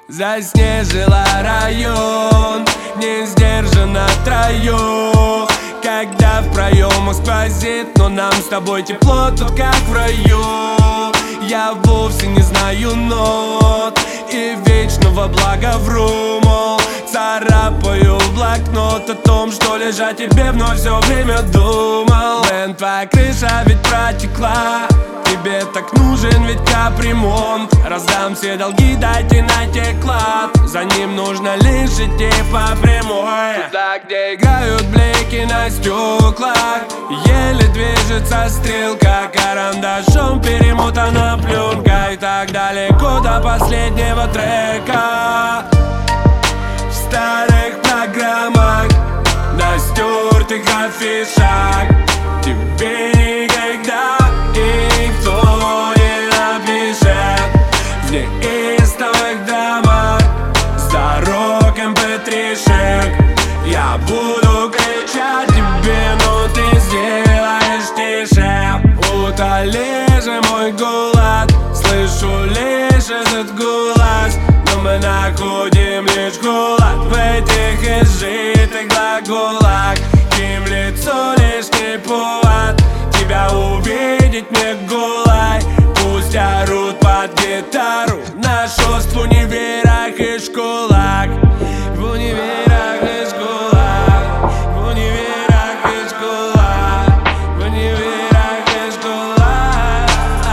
Заснежила район, не сдержанно троё. Когда в проемах сквозит, но нам с тобой тепло тут как в раю. Я вовсе не знаю нот и вечного блага вру, мол, царапаю в блокнот о том, что лежать тебе вновь все время думал. Мэн, твоя крыша ведь протекла, тебе так нужен ведь капремонт. Раздам все долги, дайте на теклад, за ним нужно лишь идти по прямой. Туда, где играют блики на стеклах, еле движется стрелка, карандашом перемотана пленка. И так далеко до последнего трека. В старых программах, на стертых афишах тебе никогда никто не напишет. В неистовых домах с дорог mp3-шек я буду кричать тебе, но ты сделаешь тише. Утоли же мой голод, слышу лишь этот голос, но мы находим лишь голод в этих изжитых глаголах. Им лицо лишний повод тебя увидеть мне голой. Пусть орут под гитару на шост в универах и школах. В универах и школах, в универах и школах, в универах и школах,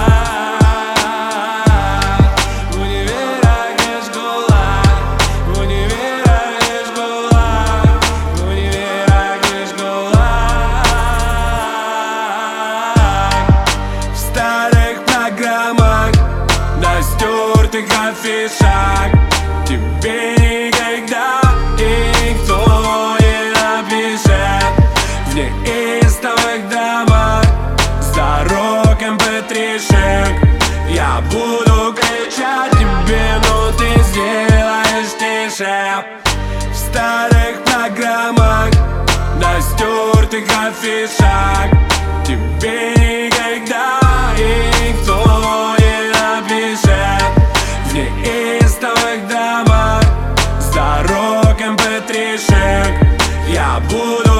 в универах и школах, в универах и школах, в универах и школах. В старых программах, на стертых афишах тебе никогда никто не напишет. В неистовых домах с дорог mp3-шек я буду кричать тебе, но ты сделаешь тише. В старых программах, на стертых афишах тебе никогда никто не напишет. В неистовых домах с дорог mp3-шек я буду